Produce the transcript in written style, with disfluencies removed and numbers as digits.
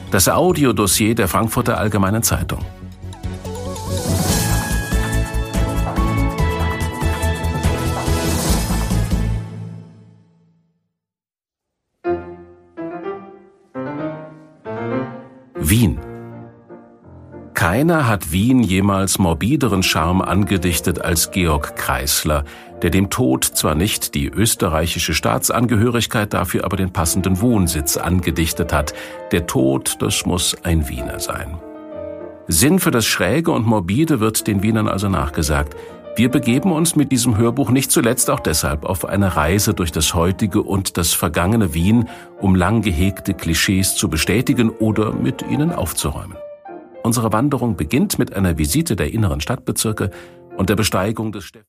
Das Audiodossier der Frankfurter Allgemeinen Zeitung. Wien. Keiner hat Wien jemals morbideren Charme angedichtet als Georg Kreisler, der dem Tod zwar nicht die österreichische Staatsangehörigkeit, dafür aber den passenden Wohnsitz angedichtet hat. Der Tod, das muss ein Wiener sein. Sinn für das Schräge und Morbide wird den Wienern also nachgesagt. Wir begeben uns mit diesem Hörbuch nicht zuletzt auch deshalb auf eine Reise durch das heutige und das vergangene Wien, um lang gehegte Klischees zu bestätigen oder mit ihnen aufzuräumen. Unsere Wanderung beginnt mit einer Visite der inneren Stadtbezirke und der Besteigung des